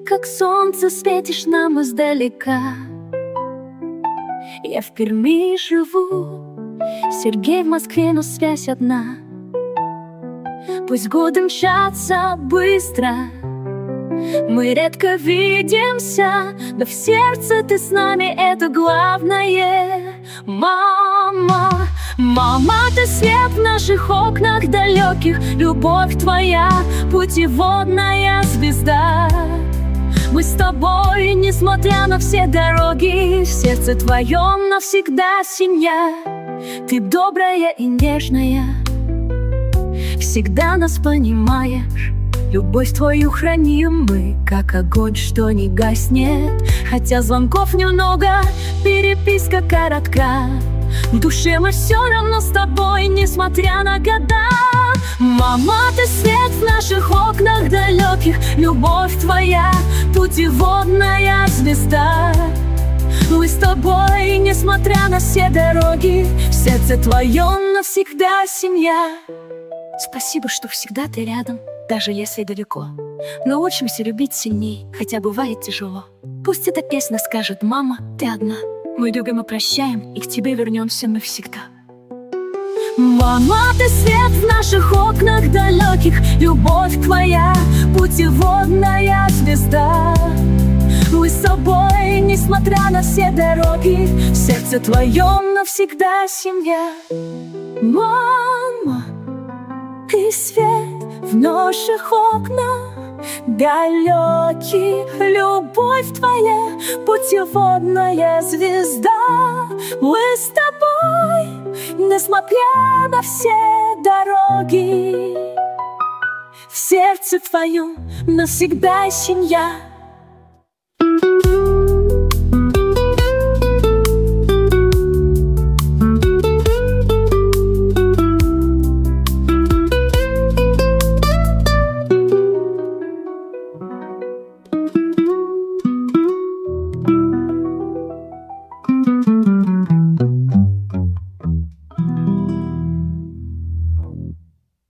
как солнце светишь нам издалека. Я в Перми живу, Сергей в Москве, но связь одна. Пусть годы мчатся быстро, мы редко видимся, но в сердце ты с нами, это главное. Мама, мама, ты свет в наших окнах далеких, любовь твоя, путеводная звезда. Мы с тобой, несмотря на все дороги, в сердце твоем навсегда семья. Ты добрая и нежная, всегда нас понимаешь. Любовь твою храним мы, как огонь, что не гаснет. Хотя звонков немного, переписка коротка, в душе мы все равно с тобой, несмотря на года. Мама, ты свет в наших окнах далеких, любовь твоя, путеводная звезда. Мы с тобой, несмотря на все дороги, в сердце твоем навсегда семья. Спасибо, что всегда ты рядом, даже если далеко. Но учимся любить сильней, хотя бывает тяжело. Пусть эта песня скажет: мама, ты одна. Мы любим и прощаем, и к тебе вернемся мы всегда. Мама, ты свет в наших окнах далеких, любовь твоя, путеводная звезда. Мы с тобой, несмотря на все дороги, в сердце твоем навсегда семья. Мама, ты свет в наших окнах далеких, любовь твоя, путеводная звезда. Мы с тобой, несмотря на все дороги, в сердце твоем навсегда семья.